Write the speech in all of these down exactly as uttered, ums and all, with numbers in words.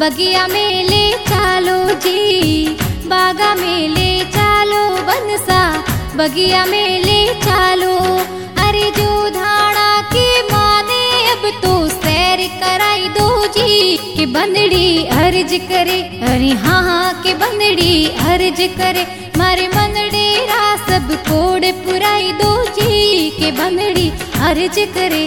बगिया में ले चालो जी, बागा में ले चालो बनसा, बगिया में ले चालो। अरे जो धाड़ा की माने अब तो सैर कराई दो जी, के बंदड़ी अर्ज करे, अरे हाँ हाँ के बंदड़ी अर्ज करे, मारे मनड़े रा सब कोड पुराई दो जी, के बंदड़ी अर्ज करे।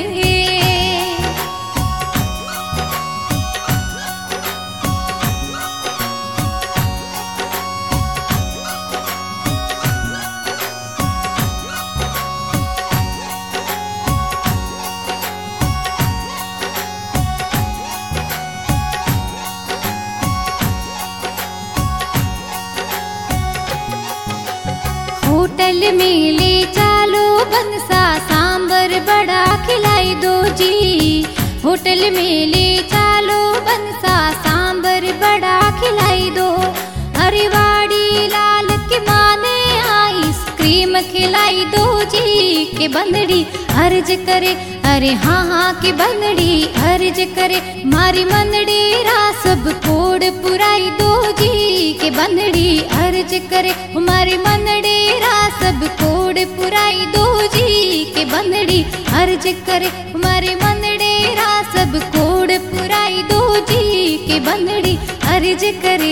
होटल में ले चालो बनसा, सांबर बड़ा खिलाई दो जी, होटल में ले चालो बनसा, सांबर बड़ा खिलाई दो। अरे वाड़ी लाल के माने आइसक्रीम खिलाई दो जी, के बंदड़ी अर्ज करे, अरे हाँ हाँ के बंदड़ी अर्ज करे, मारी मनड़ी रा सब कोड पुराई दो जी, के बंदड़ी अर्ज करे, मारी मनड़ी रा सब कोड पुराई दो जी, के बंदड़ी अर्ज करे, मारे मनड़े रा सब कोड पुराई दो जी, के बंदड़ी अर्ज करे।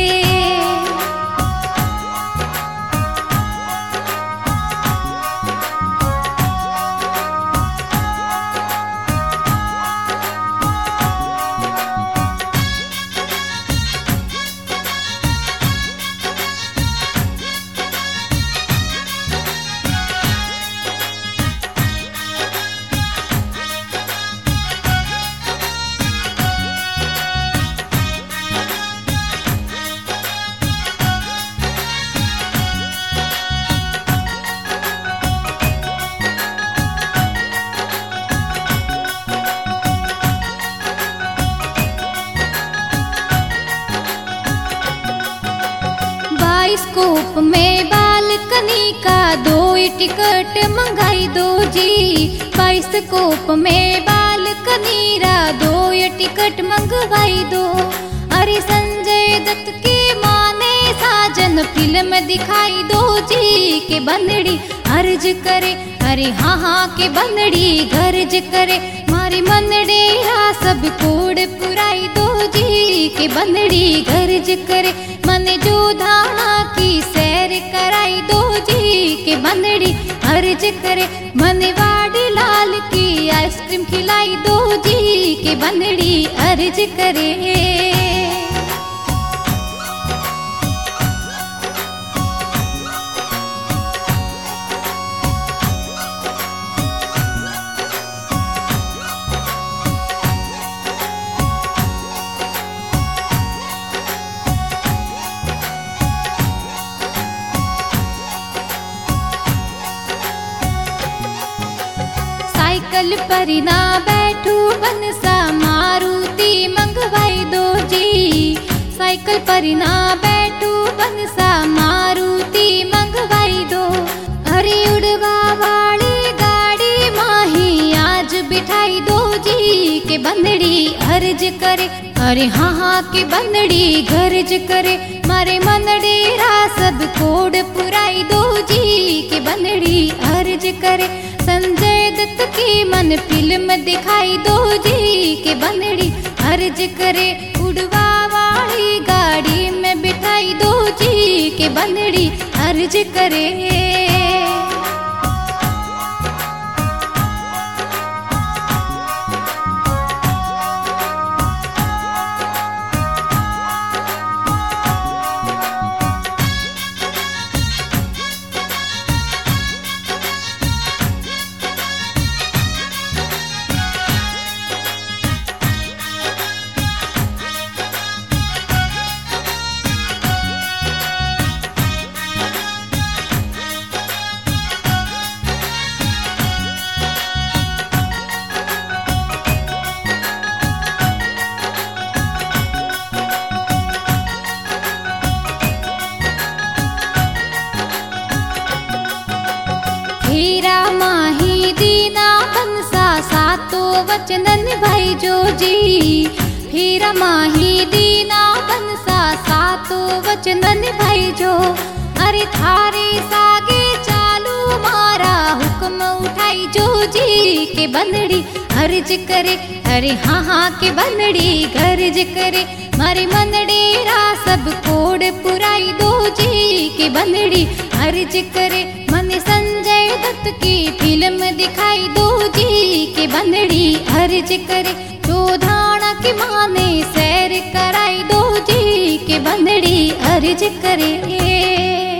बाइस्कोप में बालकनी का दो टिकट मंगाई दो जी, बाइस्कोप में बालकनी रा दो टिकट मंगवाई दो। अरे संजय दत्त की माने साजन फिल्म दिखाई दो जी, के बंदड़ी अर्ज करे, अरे हाँ हाँ के बंदड़ी गर्ज करे, मारी मनड़े रा सब कोड पुराई दो जी, के बंदड़ी गर्ज करे, मन जो धाना की सैर कराई दो जी, के बंदड़ी अर्ज करे, मन वाड़ी लाल की आइसक्रीम खिलाई दो जी, के बंदड़ी अर्ज करे। साइकिल पर ना बैठू बनसा, मारुति मंगवाई दो जी, साइकिल पर ना बैठू बनसा, मारुति मंगवाई दो। अरे उड़वा वाली गाड़ी माही आज बिठाई दो जी, के बंदड़ी अर्ज करे, अरे हाँ हाँ के बंदड़ी गर्ज करे, मारे मनड़े रा सब कोड पुराई दो जी, के बंदड़ी अर्ज करे, संजय दत्त की मन फिल्म दिखाई दो जी, के बंदड़ी अर्ज करे, उड़वा वाली गाड़ी में बिठाई दो जी, के बंदड़ी अर्ज करे। हीरा माही दीना बनसा, सातो वचन निभाई जो जी, फिर माही दीना बनसा सातो वचनन भाई जो। अरे थारे सागे चालू मारा हुक्म उठाई जो जी के बंदड़ी अर्ज करे। अरे हाँ हाँ के बंदड़ी गर्ज करे मारे मनड़े रा सब कोड पुराई दो जी के बंदड़ी अर्ज करे। मन संजय दत्त की फिल्म दिखाई दो जी के बंदड़ी अर्ज करे। चौधाना के माने सैर कराई दो जी के बंदड़ी अर्ज करे।